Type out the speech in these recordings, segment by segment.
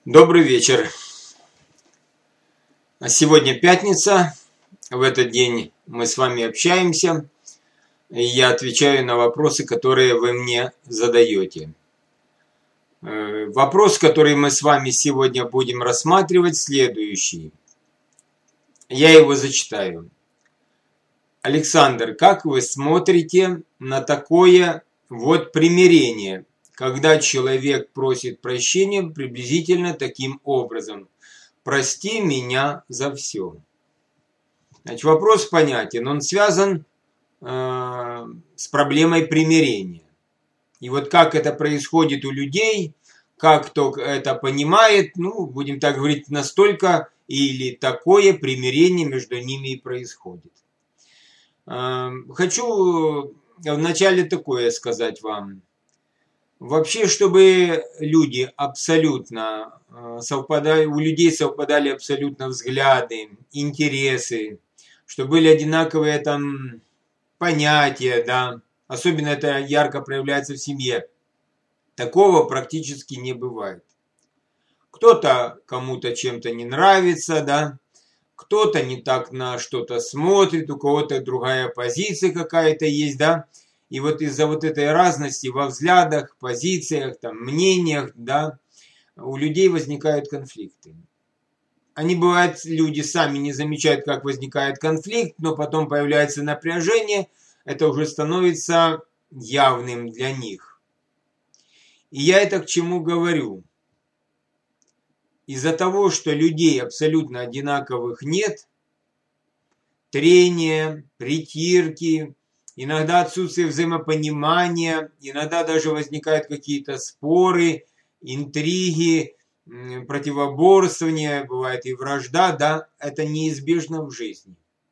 Добрый вечер. Сегодня пятница. В этот день мы с вами общаемся. И я отвечаю на вопросы, которые вы мне задаете. Вопрос, который мы с вами сегодня будем рассматривать, следующий. Я его зачитаю. Александр, как вы смотрите на такое вот примирение, когда человек просит прощения приблизительно таким образом: «Прости меня за все». Значит, вопрос понятен, он связан с проблемой примирения. И вот как это происходит у людей, как кто это понимает, будем так говорить, настолько или такое примирение между ними и происходит. Хочу вначале такое сказать вам. Вообще, чтобы люди абсолютно совпадали, у людей совпадали абсолютно взгляды, интересы, что были одинаковые там понятия, да, особенно это ярко проявляется в семье. Такого практически не бывает. Кто-то кому-то чем-то не нравится, да, кто-то не так на что-то смотрит, у кого-то другая позиция какая-то есть, да. И вот из-за вот этой разности во взглядах, позициях, там, мнениях, да, у людей возникают конфликты. Они, бывают, люди сами не замечают, как возникает конфликт, но потом появляется напряжение, это уже становится явным для них. И я это к чему говорю? Из-за того, что людей абсолютно одинаковых нет, трения, притирки, иногда отсутствие взаимопонимания, иногда даже возникают какие-то споры, интриги, противоборствования, бывает и вражда, да, это неизбежно в жизни.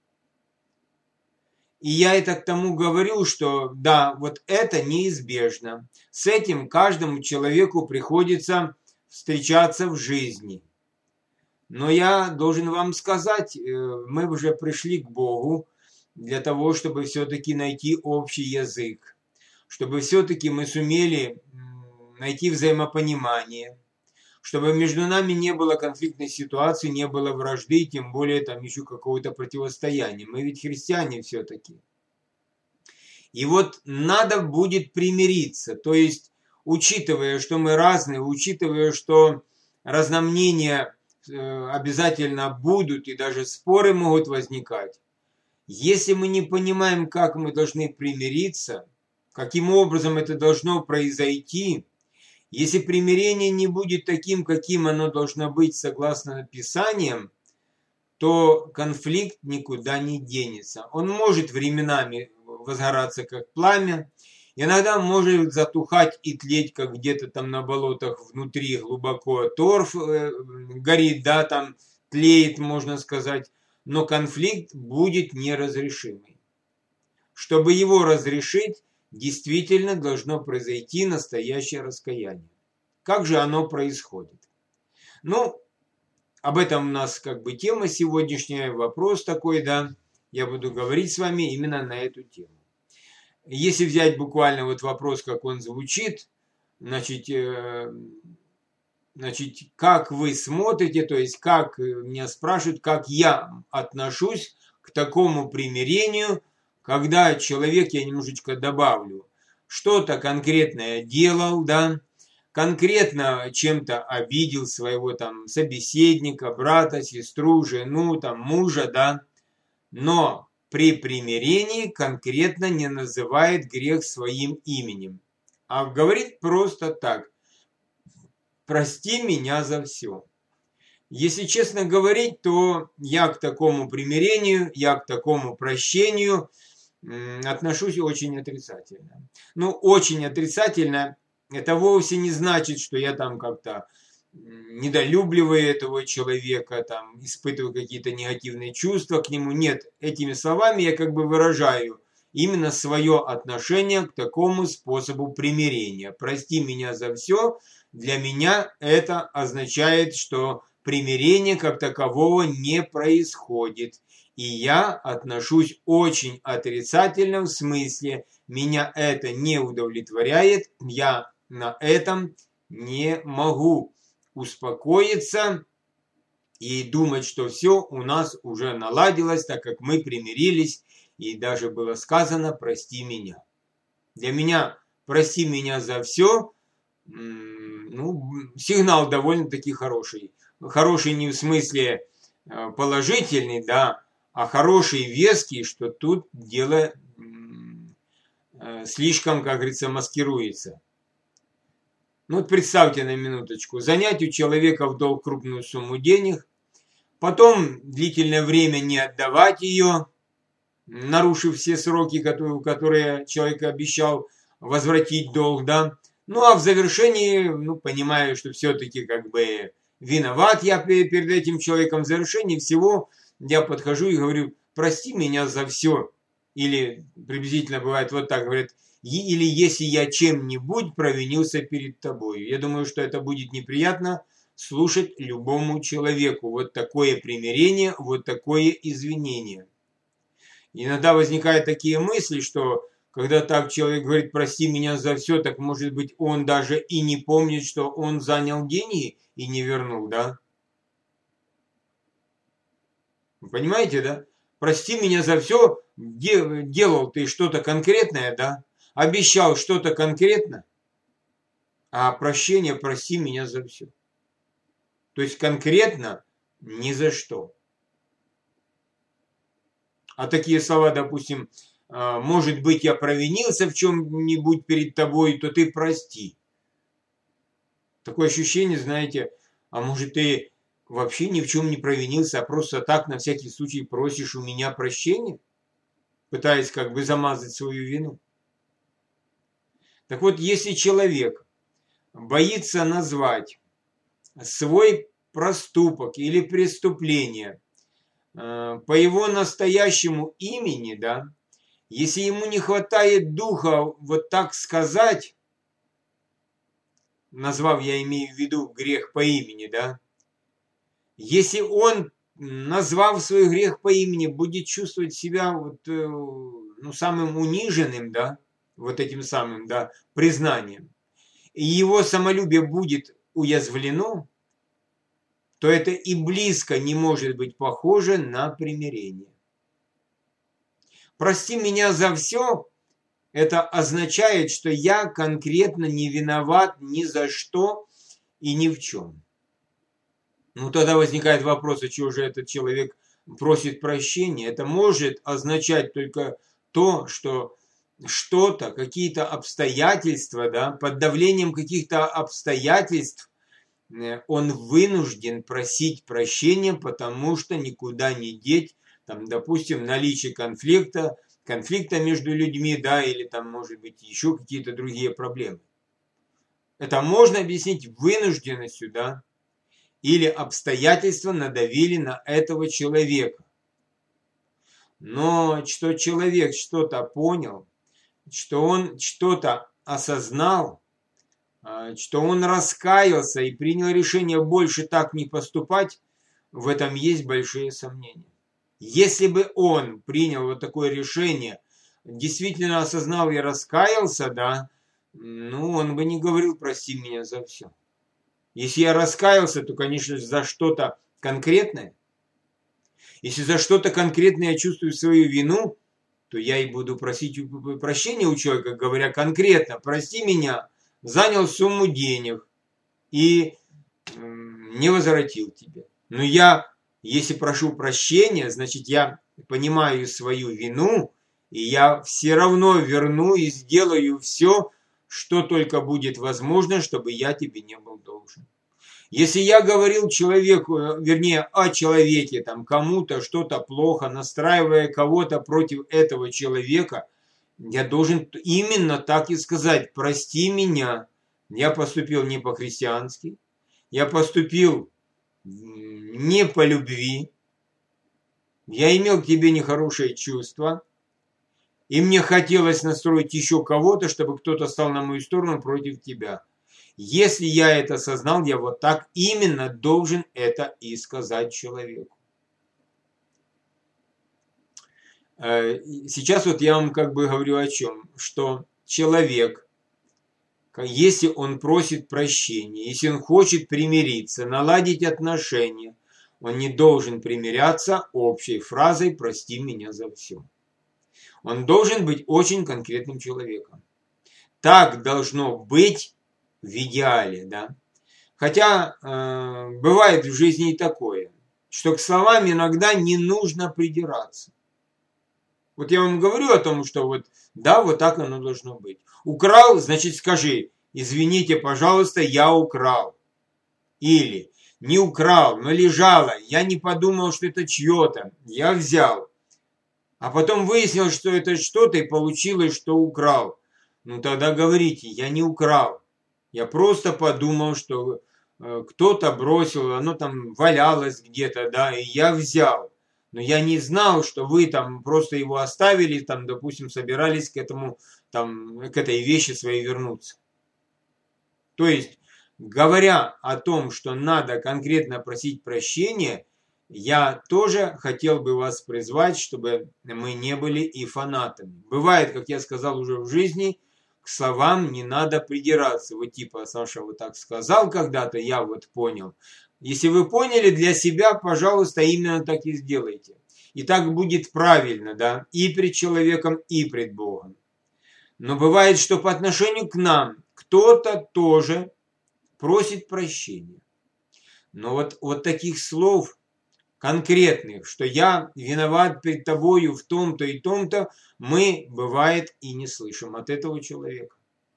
И я это к тому говорю, что да, вот это неизбежно. С этим каждому человеку приходится встречаться в жизни. Но я должен вам сказать, мы уже пришли к Богу, для того, чтобы все-таки найти общий язык, чтобы все-таки мы сумели найти взаимопонимание, чтобы между нами не было конфликтной ситуации, не было вражды, тем более там еще какого-то противостояния. Мы ведь христиане все-таки. И вот надо будет примириться, то есть, учитывая, что мы разные, учитывая, что разномнения обязательно будут и даже споры могут возникать, если мы не понимаем, как мы должны примириться, каким образом это должно произойти, если примирение не будет таким, каким оно должно быть согласно Писаниям, то конфликт никуда не денется. Он может временами возгораться, как пламя, иногда может затухать и тлеть, как где-то там на болотах внутри глубоко торф горит, да, там тлеет, можно сказать. Но конфликт будет неразрешимый. Чтобы его разрешить, действительно должно произойти настоящее раскаяние. Как же оно происходит? Об этом у нас как бы тема сегодняшняя, вопрос такой, да. Я буду говорить с вами именно на эту тему. Если взять буквально вот вопрос, как он звучит, значит, как вы смотрите, то есть как меня спрашивают, как я отношусь к такому примирению, когда человек, я немножечко добавлю, что-то конкретное делал, да, конкретно чем-то обидел своего там собеседника, брата, сестру, жену, там мужа, да, но при примирении конкретно не называет грех своим именем, а говорит просто так: «Прости меня за все». Если честно говорить, то я к такому примирению, я к такому прощению отношусь очень отрицательно. Очень отрицательно. Это вовсе не значит, что я там как-то недолюбливаю этого человека, там, испытываю какие-то негативные чувства к нему. Нет, этими словами я как бы выражаю именно свое отношение к такому способу примирения. «Прости меня за все». Для меня это означает, что примирения как такового не происходит. И я отношусь очень отрицательно, в смысле, меня это не удовлетворяет, я на этом не могу успокоиться и думать, что все у нас уже наладилось, так как мы примирились, и даже было сказано «прости меня». Для меня «прости меня за все» ну, сигнал довольно-таки хороший. Хороший не в смысле положительный, да, а хороший, веский, что тут дело слишком, как говорится, маскируется. Ну вот представьте на минуточку, занять у человека в долг крупную сумму денег, потом длительное время не отдавать ее, нарушив все сроки, которые человек обещал возвратить долг, да. Ну а в завершении, ну понимаю, что все-таки как бы виноват я перед этим человеком, в завершении всего я подхожу и говорю, прости меня за все. Или приблизительно бывает вот так, говорят, или если я чем-нибудь провинился перед тобой. Я думаю, что это будет неприятно слушать любому человеку. Вот такое примирение, вот такое извинение. Иногда возникают такие мысли, что когда так человек говорит, прости меня за все, так может быть он даже и не помнит, что он занял деньги и не вернул, да? Вы понимаете, да? Прости меня за все, делал ты что-то конкретное, да? Обещал что-то конкретно, а прощение прости меня за все. То есть конкретно ни за что. А такие слова, допустим, может быть, я провинился в чем-нибудь перед тобой, то ты прости. Такое ощущение, знаете, а может, ты вообще ни в чем не провинился, а просто так на всякий случай просишь у меня прощения, пытаясь как бы замазать свою вину. Так вот, если человек боится назвать свой проступок или преступление по его настоящему имени, да, если ему не хватает духа вот так сказать, назвав, я имею в виду грех по имени, да, если он, назвав свой грех по имени, будет чувствовать себя вот, ну, самым униженным, да, вот этим самым, да, признанием, и его самолюбие будет уязвлено, то это и близко не может быть похоже на примирение. Прости меня за все, это означает, что я конкретно не виноват ни за что и ни в чем. Ну, тогда возникает вопрос, а чего же этот человек просит прощения? Это может означать только то, что что-то, какие-то обстоятельства, да, под давлением каких-то обстоятельств он вынужден просить прощения, потому что никуда не деть, там, допустим, наличие конфликта между людьми, да, или там, может быть, еще какие-то другие проблемы. Это можно объяснить вынужденностью, да, или обстоятельства надавили на этого человека. Но что человек что-то понял, что он что-то осознал, что он раскаялся и принял решение больше так не поступать, в этом есть большие сомнения. Если бы он принял вот такое решение, действительно осознал и раскаялся, да, ну, он бы не говорил «прости меня за все». Если я раскаялся, то, конечно, за что-то конкретное. Если за что-то конкретное я чувствую свою вину, то я и буду просить прощения у человека, говоря конкретно «прости меня, занял сумму денег и не возвратил тебе». Но я, если прошу прощения, значит, я понимаю свою вину, и я все равно верну и сделаю все, что только будет возможно, чтобы я тебе не был должен. Если я говорил человеку, вернее, о человеке, там, кому-то что-то плохо, настраивая кого-то против этого человека, я должен именно так и сказать: прости меня, я поступил не по-христиански, я поступил не по любви, я имел к тебе нехорошее чувство, и мне хотелось настроить еще кого-то, чтобы кто-то стал на мою сторону против тебя. Если я это осознал, я вот так именно должен это и сказать человеку. Сейчас вот я вам как бы говорю о чем, что человек, если он просит прощения, если он хочет примириться, наладить отношения, он не должен примиряться общей фразой «прости меня за все». Он должен быть очень конкретным человеком. Так должно быть в идеале, да. Хотя бывает в жизни и такое, что к словам иногда не нужно придираться. Вот я вам говорю о том, что вот да, вот так оно должно быть. Украл, значит скажи, извините, пожалуйста, я украл. Или не украл, но лежало, я не подумал, что это чье-то, я взял. А потом выяснилось, что это что-то, и получилось, что украл. Ну тогда говорите, я не украл. Я просто подумал, что кто-то бросил, оно там валялось где-то, да, и я взял. Но я не знал, что вы там просто его оставили, там, допустим, собирались к этому, там, к этой вещи своей вернуться. То есть, говоря о том, что надо конкретно просить прощения, я тоже хотел бы вас призвать, чтобы мы не были и фанатами. Бывает, как я сказал уже в жизни, к словам не надо придираться. Вот типа, Саша вот так сказал когда-то, я вот понял. Если вы поняли для себя, пожалуйста, именно так и сделайте. И так будет правильно, да, и пред человеком, и пред Богом. Но бывает, что по отношению к нам кто-то тоже просит прощения. Но вот таких слов конкретных, что я виноват перед тобою в том-то и том-то, мы, бывает, и не слышим от этого человека.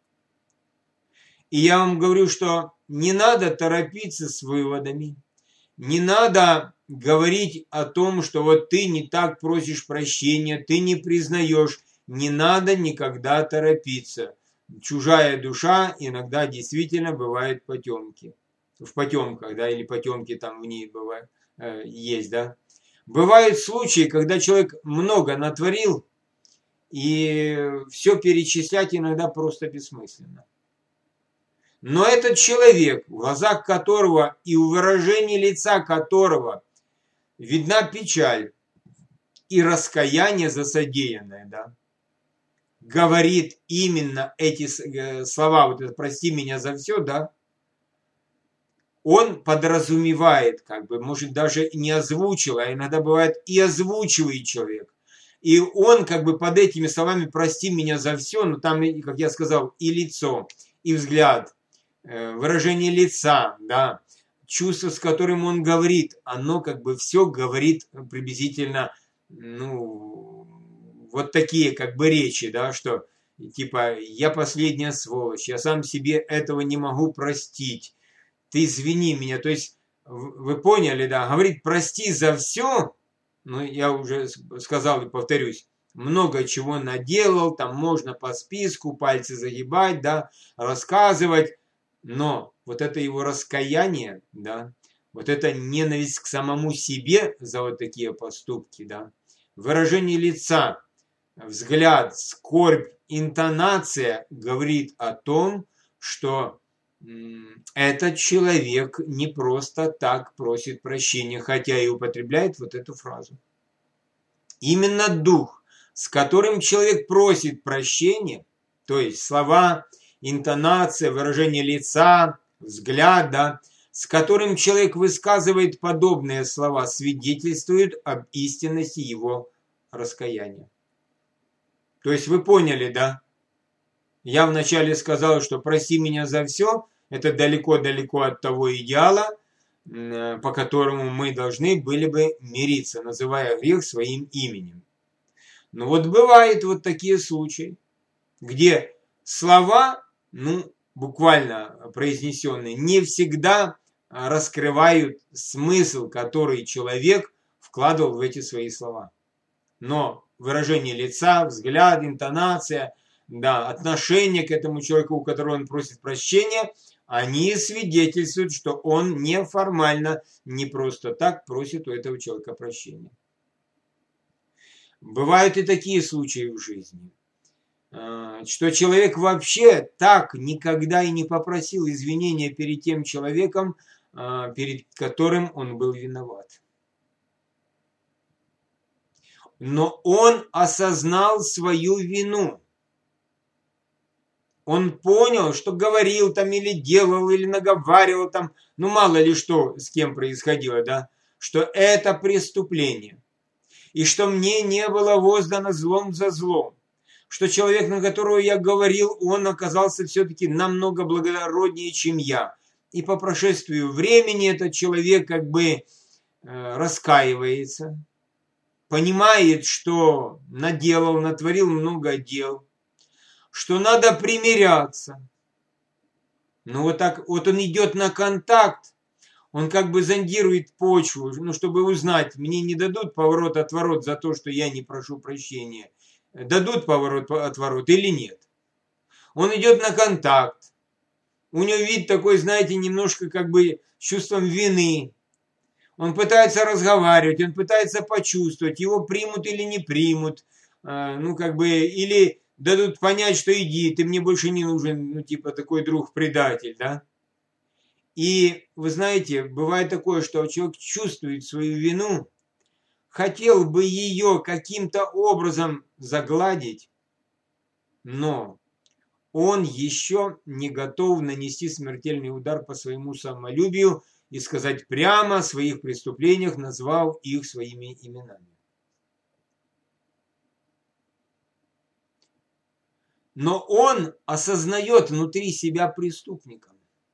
И я вам говорю, что не надо торопиться с выводами, не надо говорить о том, что вот ты не так просишь прощения, ты не признаешь, не надо никогда торопиться. Чужая душа иногда действительно бывает потемки. В потемках, да, или потемки там в ней бывают, есть, да. Бывают случаи, когда человек много натворил, и все перечислять иногда просто бессмысленно. Но этот человек, в глазах которого и у выражения лица которого видна печаль и раскаяние за содеянное, да, говорит именно эти слова, вот это «прости меня за все», да, он подразумевает, как бы, может, даже не озвучил, а иногда бывает и озвучивает человек. И он как бы под этими словами «прости меня за все», но там, как я сказал, и лицо, и взгляд, выражение лица, да, чувство, с которым он говорит, оно как бы все говорит приблизительно, ну, вот такие как бы речи, да, что типа «я последняя сволочь, я сам себе этого не могу простить, ты извини меня». То есть вы поняли, да, говорит «прости за все», ну, я уже сказал и повторюсь, много чего наделал, там можно по списку пальцы загибать, да, рассказывать, но вот это его раскаяние, да, вот эта ненависть к самому себе за вот такие поступки, да, выражение лица, взгляд, скорбь, интонация говорит о том, что этот человек не просто так просит прощения, хотя и употребляет вот эту фразу. Именно дух, с которым человек просит прощения, то есть слова, интонация, выражение лица, взгляд, да, с которым человек высказывает подобные слова, свидетельствует об истинности его раскаяния. То есть вы поняли, да? Я вначале сказал, что прости меня за все, это далеко-далеко от того идеала, по которому мы должны были бы мириться, называя грех своим именем. Но вот бывают вот такие случаи, где слова, ну, буквально произнесенные, не всегда раскрывают смысл, который человек вкладывал в эти свои слова. Но выражение лица, взгляд, интонация, да, отношение к этому человеку, у которого он просит прощения, они свидетельствуют, что он неформально, не просто так просит у этого человека прощения. Бывают и такие случаи в жизни, что человек вообще так никогда и не попросил извинения перед тем человеком, перед которым он был виноват. Но он осознал свою вину. Он понял, что говорил там или делал, или наговаривал там, ну мало ли что с кем происходило, да, что это преступление. И что мне не было воздано злом за злом. Что человек, на которого я говорил, он оказался все-таки намного благороднее, чем я. И по прошествию времени этот человек как бы раскаивается, понимает, что наделал, натворил много дел, что надо примиряться. Ну вот так, вот он идет на контакт, он как бы зондирует почву, ну, чтобы узнать, мне не дадут поворот-отворот за то, что я не прошу прощения. Дадут поворот-отворот или нет. Он идет на контакт. У него вид такой, знаете, немножко как бы с чувством вины. Он пытается разговаривать, он пытается почувствовать, его примут или не примут. Ну, как бы, или дадут понять, что иди, ты мне больше не нужен, ну, типа такой друг-предатель, да. И вы знаете, бывает такое, что человек чувствует свою вину, хотел бы ее каким-то образом загладить, но он еще не готов нанести смертельный удар по своему самолюбию и сказать прямо о своих преступлениях, назвав их своими именами. Но он осознает внутри себя преступника.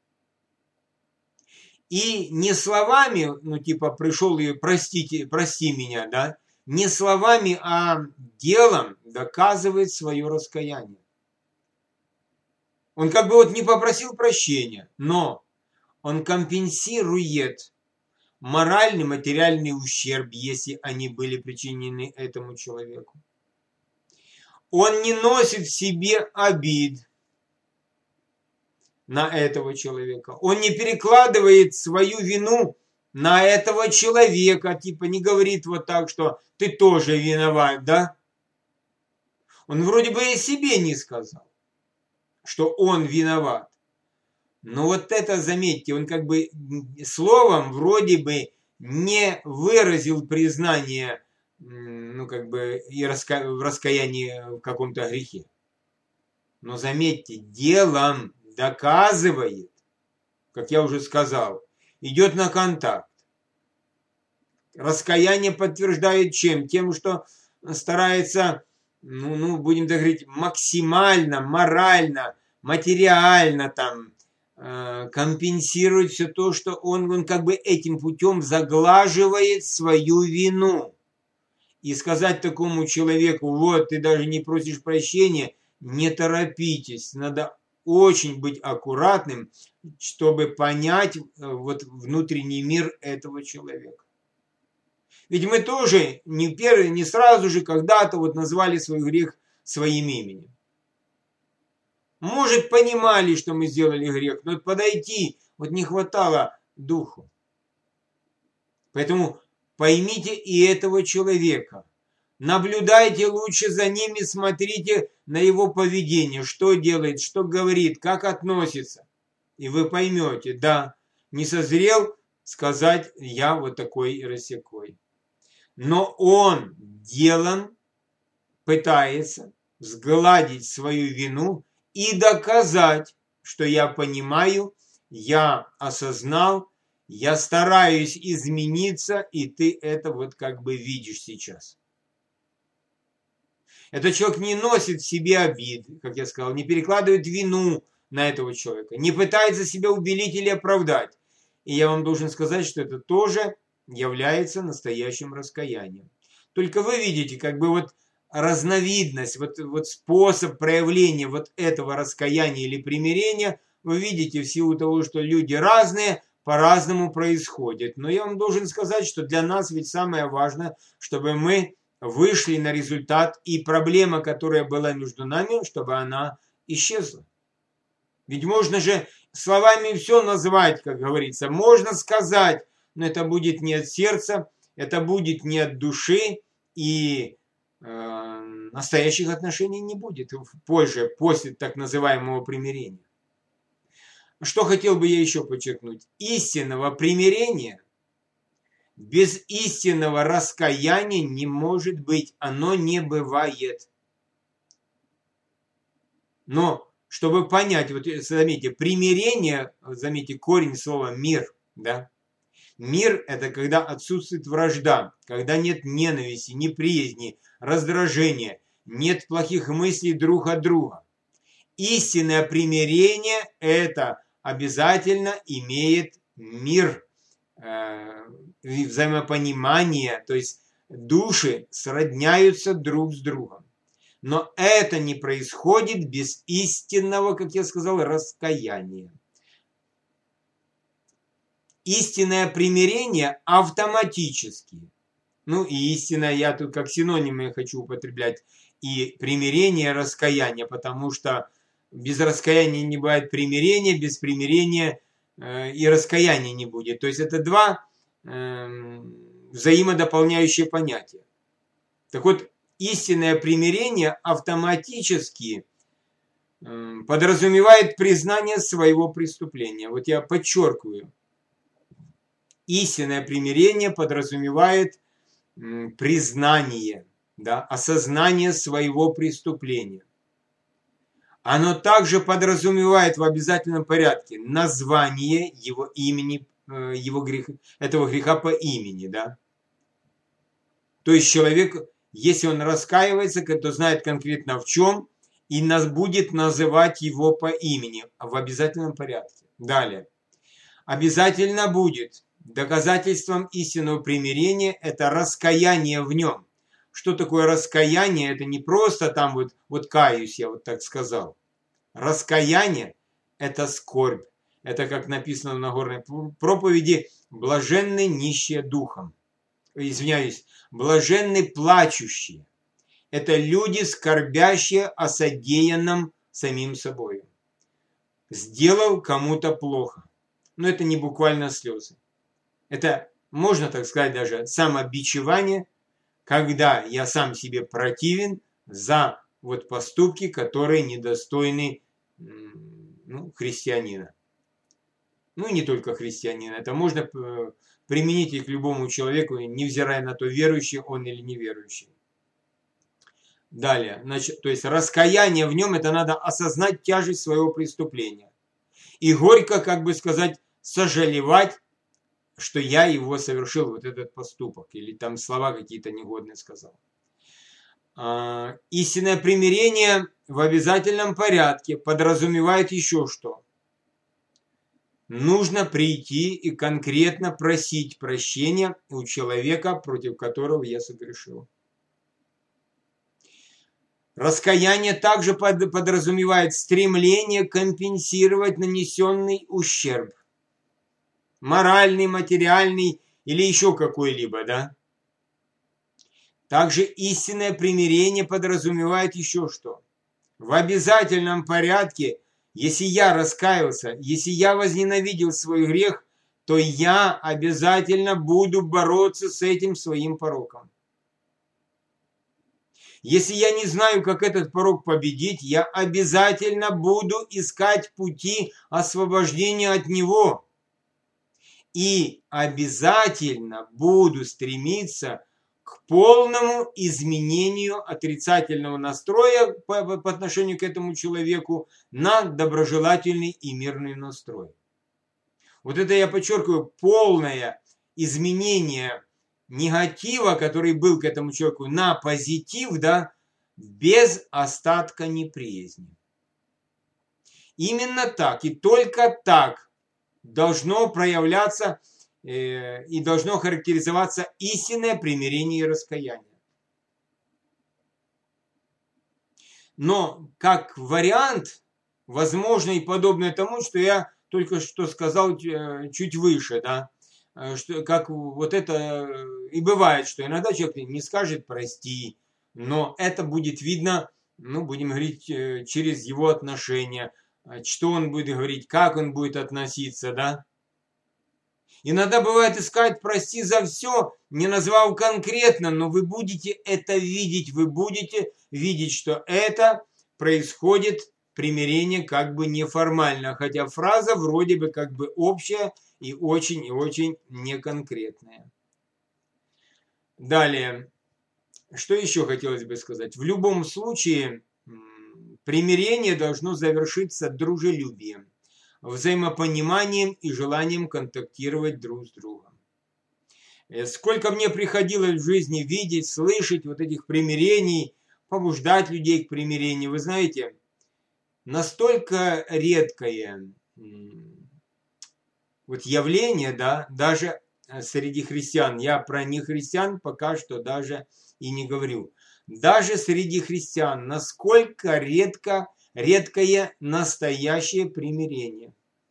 И не словами, ну типа пришел и простите, прости меня, да, не словами, а делом доказывает свое раскаяние. Он как бы вот не попросил прощения, но он компенсирует моральный, материальный ущерб, если они были причинены этому человеку. Он не носит в себе обид на этого человека. Он не перекладывает свою вину на этого человека, типа не говорит вот так, что ты тоже виноват, да? Он вроде бы и себе не сказал, что он виноват. Но вот это, заметьте, он как бы словом вроде бы не выразил признание, ну как бы и в раскаянии в каком-то грехе. Но заметьте, делом доказывает, как я уже сказал, идет на контакт. Раскаяние подтверждает чем? Тем, что старается, ну будем так говорить, максимально, морально, материально там компенсировать все то, что он как бы этим путем заглаживает свою вину. И сказать такому человеку, вот ты даже не просишь прощения, не торопитесь, надо очень быть аккуратным, чтобы понять вот внутренний мир этого человека. Ведь мы тоже не сразу же когда-то вот назвали свой грех своим именем. Может, понимали, что мы сделали грех, но подойти вот не хватало духу. Поэтому поймите и этого человека. Наблюдайте лучше за ним и смотрите на его поведение, что делает, что говорит, как относится. И вы поймете, да, не созрел сказать я вот такой и рассякой. Но он делом пытается сгладить свою вину и доказать, что я понимаю, я осознал, я стараюсь измениться, и ты это вот как бы видишь сейчас. Этот человек не носит в себе обид, как я сказал, не перекладывает вину на этого человека, не пытается себя убелить или оправдать. И я вам должен сказать, что это тоже является настоящим раскаянием. Только вы видите, как бы вот разновидность, вот способ проявления вот этого раскаяния или примирения, вы видите в силу того, что люди разные, по-разному происходит. Но я вам должен сказать, что для нас ведь самое важное, чтобы мы вышли на результат, и проблема, которая была между нами, чтобы она исчезла. Ведь можно же словами все назвать, как говорится, можно сказать, но это будет не от сердца, это будет не от души, и настоящих отношений не будет позже, после так называемого примирения. Что хотел бы я еще подчеркнуть? Истинного примирения без истинного раскаяния не может быть, оно не бывает. Но чтобы понять, вот заметьте, примирение, заметьте, корень слова мир, да? Мир – это когда отсутствует вражда, когда нет ненависти, неприязни, раздражения, нет плохих мыслей друг от друга. Истинное примирение – это обязательно имеет мир, взаимопонимание, то есть души сродняются друг с другом. Но это не происходит без истинного, как я сказал, раскаяния. Истинное примирение автоматически. Ну и истинное я тут как синонимы хочу употреблять. И примирение, раскаяние, потому что без раскаяния не бывает примирения, без примирения и раскаяния не будет. То есть это два взаимодополняющие понятия. Так вот, истинное примирение автоматически подразумевает признание своего преступления. Вот я подчеркиваю. Истинное примирение подразумевает признание, да, осознание своего преступления. Оно также подразумевает в обязательном порядке название его имени, этого греха по имени. Да? То есть человек, если он раскаивается, то знает конкретно в чем и будет называть его по имени в обязательном порядке. Далее. Обязательно будет доказательством истинного примирения это раскаяние в нем. Что такое раскаяние? Это не просто там вот каюсь, я вот так сказал. Раскаяние – это скорбь. Это, как написано в Нагорной проповеди, блаженны нищие духом. Извиняюсь, блаженны плачущие. Это люди, скорбящие о содеянном самим собой. Сделал кому-то плохо. Но это не буквально слезы. Это, можно так сказать, даже самобичевание, когда я сам себе противен за вот поступки, которые недостойны христианина. Ну и не только христианина. Это можно применить и к любому человеку, невзирая на то, верующий он или неверующий. Далее, значит, то есть раскаяние в нем, это надо осознать тяжесть своего преступления. И горько, как бы сказать, сожалевать, что я его совершил, вот этот поступок, или там слова какие-то негодные сказал. Истинное примирение в обязательном порядке подразумевает еще что? Нужно прийти и конкретно просить прощения у человека, против которого я согрешил. Раскаяние также подразумевает стремление компенсировать нанесенный ущерб. Моральный, материальный или еще какой-либо, да? Также истинное примирение подразумевает еще что? В обязательном порядке, если я раскаялся, если я возненавидел свой грех, то я обязательно буду бороться с этим своим пороком. Если я не знаю, как этот порок победить, я обязательно буду искать пути освобождения от него. И обязательно буду стремиться к полному изменению отрицательного настроя по отношению к этому человеку на доброжелательный и мирный настрой. Вот это я подчеркиваю, полное изменение негатива, который был к этому человеку, на позитив, да, без остатка неприязни. Именно так и только так должно проявляться и должно характеризоваться истинное примирение и раскаяние. Но как вариант, возможно и подобное тому, что я только что сказал чуть выше, да, что как вот это и бывает, что иногда человек не скажет «прости», но это будет видно, будем говорить, через его отношения, что он будет говорить, как он будет относиться, да. Иногда бывает искать «прости за все», не назвав конкретно, но вы будете это видеть, вы будете видеть, что это происходит примирение как бы неформально, хотя фраза вроде бы как бы общая и очень неконкретная. Далее, что еще хотелось бы сказать? В любом случае, Примирение должно завершиться дружелюбием, взаимопониманием и желанием контактировать друг с другом. Сколько мне приходилось в жизни видеть, слышать вот этих примирений, побуждать людей к примирению. Вы знаете, настолько редкое вот явление, да, даже среди христиан. Я про нехристиан пока что даже и не говорю. Даже среди христиан насколько редкое настоящее примирение.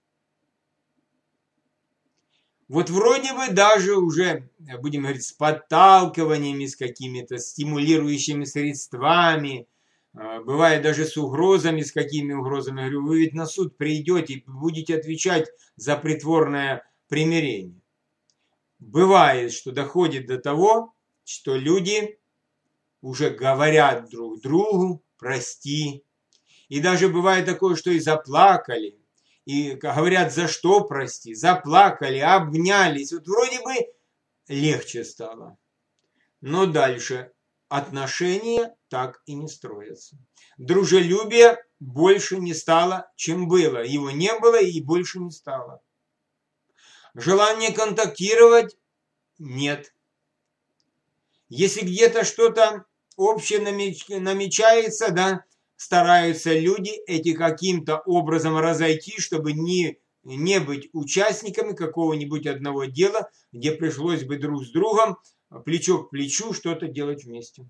Вот вроде бы даже уже, будем говорить, с подталкиваниями, с какими-то стимулирующими средствами, бывает даже с угрозами, с какими угрозами. Я говорю, вы ведь на суд придете и будете отвечать за притворное примирение. Бывает, что доходит до того, что люди уже говорят друг другу «прости». И даже бывает такое, что и заплакали. И говорят, за что прости, заплакали, обнялись. Вот вроде бы легче стало. Но дальше отношения так и не строятся. Дружелюбия больше не стало, чем было. Его не было и больше не стало. Желание контактировать нет. Если где-то что-то общее намечается, да, стараются люди эти каким-то образом разойти, чтобы не быть участниками какого-нибудь одного дела, где пришлось бы друг с другом плечо к плечу что-то делать вместе.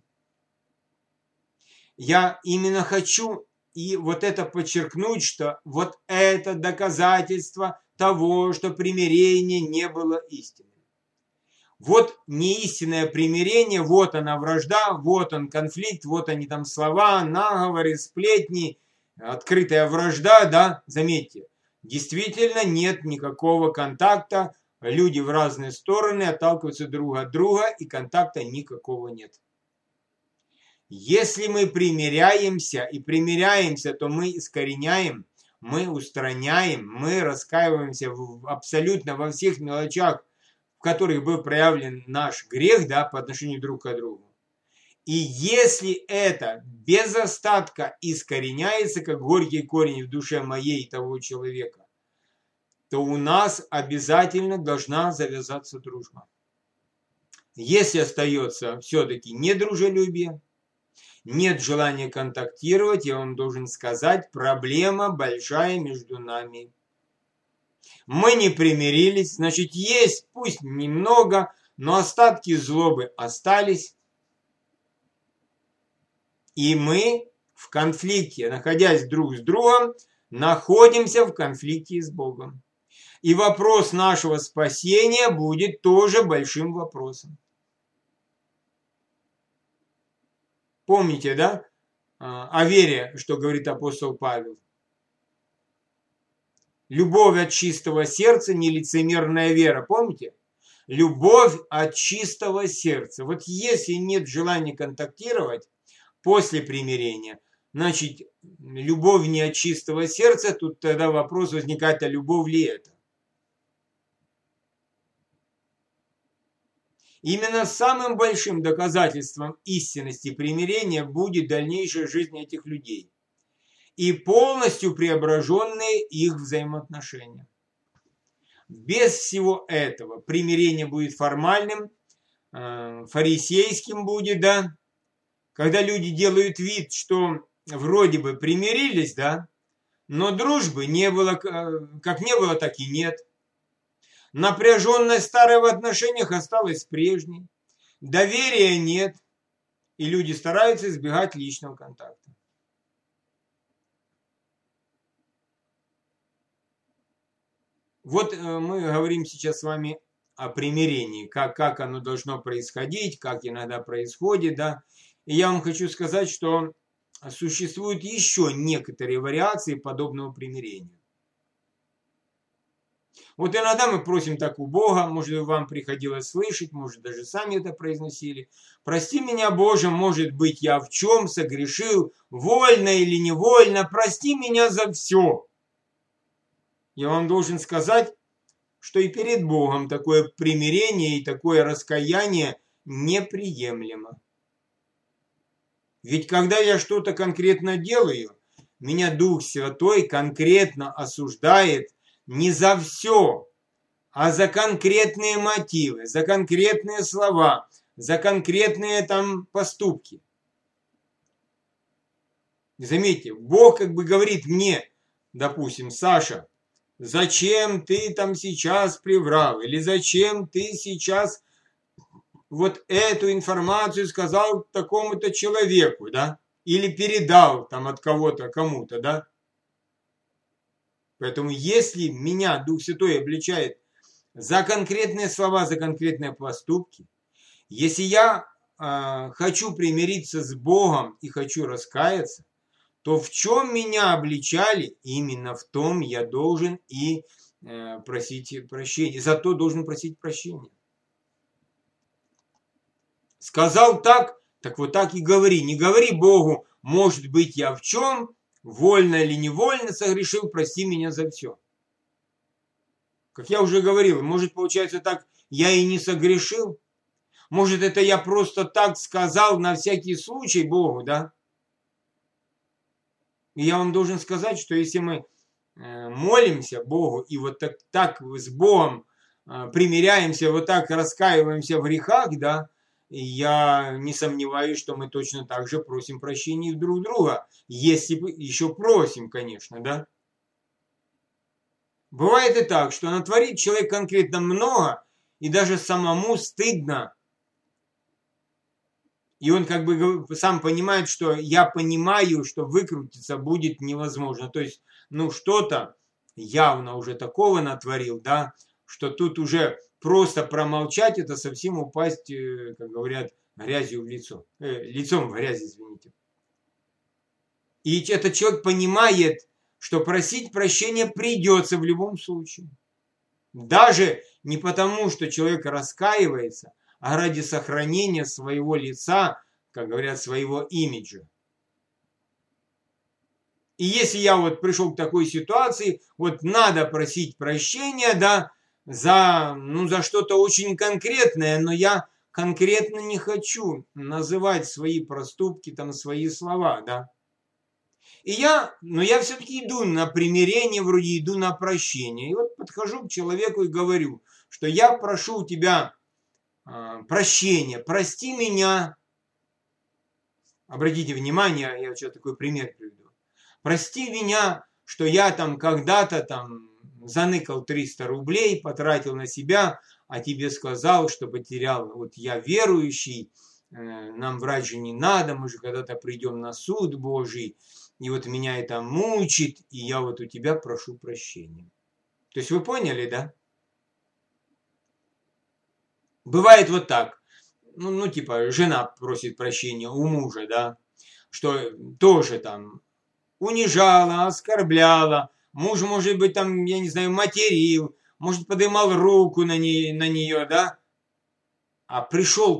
Я именно хочу и вот это подчеркнуть, что вот это доказательство того, что примирение не было истинным. Вот неистинное примирение, вот она вражда, вот он конфликт, вот они там слова, наговоры, сплетни, открытая вражда, да, заметьте, действительно нет никакого контакта, люди в разные стороны отталкиваются друг от друга и контакта никакого нет. Если мы примиряемся и примиряемся, то мы искореняем, мы устраняем, мы раскаиваемся абсолютно во всех мелочах, в которых был проявлен наш грех, да, по отношению друг к другу. И если это без остатка искореняется, как горький корень в душе моей и того человека, то у нас обязательно должна завязаться дружба. Если остается все-таки недружелюбие, нет желания контактировать, я вам должен сказать, проблема большая между нами. Мы не примирились, значит, есть, пусть немного, но остатки злобы остались. И мы в конфликте, находясь друг с другом, находимся в конфликте с Богом. И вопрос нашего спасения будет тоже большим вопросом. Помните, да, о вере, что говорит апостол Павел? Любовь от чистого сердца, нелицемерная вера. Помните? Любовь от чистого сердца. Вот если нет желания контактировать после примирения, значит, любовь не от чистого сердца, тут тогда вопрос возникает, а любовь ли это? Именно самым большим доказательством истинности примирения будет дальнейшая жизнь этих людей и полностью преображенные их взаимоотношения. Без всего этого примирение будет формальным, фарисейским будет, да, когда люди делают вид, что вроде бы примирились, да, но дружбы не было, как не было, так и нет. Напряженность старая в отношениях осталась прежней, доверия нет, и люди стараются избегать личного контакта. Вот мы говорим сейчас с вами о примирении, как оно должно происходить, как иногда происходит, да. И я вам хочу сказать, что существуют еще некоторые вариации подобного примирения. Вот иногда мы просим так у Бога, может, вам приходилось слышать, может, даже сами это произносили. Прости меня, Боже, может быть, я в чем согрешил, вольно или невольно, прости меня за все. Я вам должен сказать, что и перед Богом такое примирение и такое раскаяние неприемлемо. Ведь когда я что-то конкретно делаю, меня Дух Святой конкретно осуждает не за все, а за конкретные мотивы, за конкретные слова, за конкретные там поступки. Заметьте, Бог как бы говорит мне, допустим, Саша, зачем ты там сейчас приврал, или зачем ты сейчас вот эту информацию сказал такому-то человеку, да, или передал там от кого-то кому-то, да. Поэтому если меня Дух Святой обличает за конкретные слова, за конкретные поступки, если я хочу примириться с Богом и хочу раскаяться, то в чем меня обличали, именно в том я должен и просить прощения. Зато должен просить прощения. Сказал так, так вот так и говори. Не говори Богу, может быть, я в чем, вольно или невольно согрешил, прости меня за все. Как я уже говорил, может, получается так, я и не согрешил. Может, это я просто так сказал на всякий случай Богу, да? И я вам должен сказать, что если мы молимся Богу и вот так с Богом примиряемся, вот так раскаиваемся в грехах, да, и я не сомневаюсь, что мы точно так же просим прощения друг друга, если еще просим, конечно, да. Бывает и так, что натворит человек конкретно много, и даже самому стыдно. И он как бы сам понимает, что я понимаю, что выкрутиться будет невозможно. То есть, ну что-то явно уже такого натворил, да, что тут уже просто промолчать, это совсем упасть, как говорят, грязью в лицо. Лицом в грязь, извините. И этот человек понимает, что просить прощения придется в любом случае. Даже не потому, что человек раскаивается, а ради сохранения своего лица, как говорят, своего имиджа. И если я вот пришел к такой ситуации, вот надо просить прощения, да, за что-то очень конкретное, но я конкретно не хочу называть свои проступки, там, свои слова, да. И я все-таки иду на примирение, вроде иду на прощение. И вот подхожу к человеку и говорю, что я прошу у тебя прощения, прости меня. Обратите внимание, я сейчас такой пример приведу. Прости меня, что я там когда-то там заныкал 300 рублей, потратил на себя, а тебе сказал, что потерял. Вот я верующий, нам врать же не надо, мы же когда-то придем на суд Божий. И вот меня это мучит, и я вот у тебя прошу прощения. То есть вы поняли, да? Бывает вот так. Ну, типа, жена просит прощения у мужа, да, что тоже там унижала, оскорбляла. Муж, может быть, там, я не знаю, материл, может, поднимал руку на нее, да. А пришел